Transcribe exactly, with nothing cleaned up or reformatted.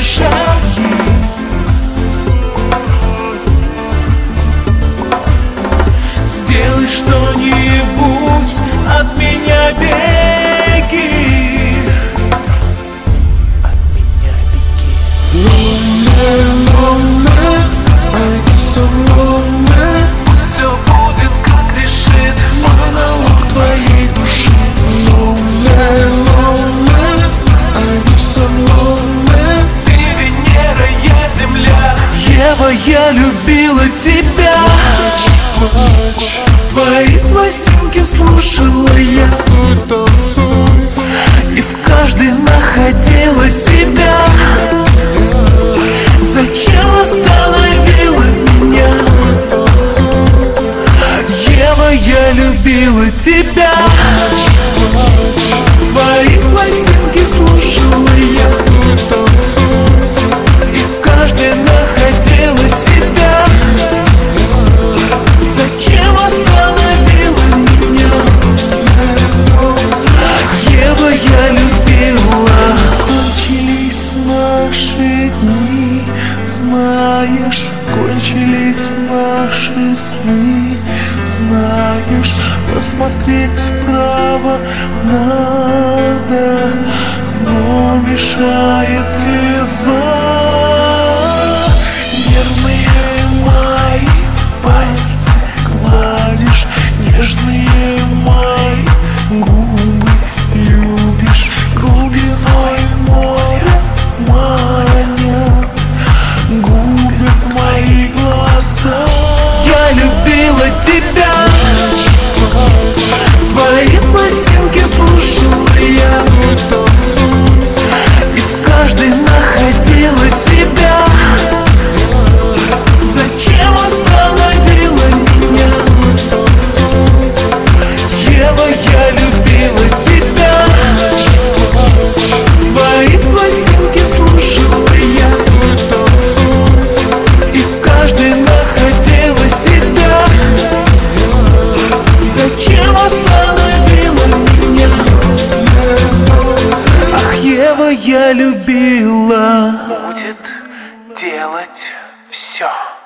шаги. Сделай что-нибудь, от меня беги. От меня беги. Lonely, lonely, I'm so lonely. Пусть все будет, как решит монолог твоей души. Lonely, lonely, I'm so lonely. Ты Венера, я Земля. Ева, я любила тебя. Твои пластинки слушала я, и в каждой находила себя. Зачем остановила меня? Ева, я любила тебя. Твои пластинки слушала я, и в каждой находила себя. Зачем остановила меня? Ева, я любила. Кончились наши дни, знаешь, кончились наши сны, знаешь, посмотреть вправо надо, но мешает слеза. Нервные мои пальцы гладишь, нежные мои губы любишь, глубиной моря маня губят мои глаза. Я любила тебя. Твои пластинки слушала я, и в каждой находила себя. Зачем остановила меня? Ева, я любила тебя. Твои пластинки слушала я, и в каждой находила себя. Зачем остановила меня? Ах, Ева, я любила. Будет делать все.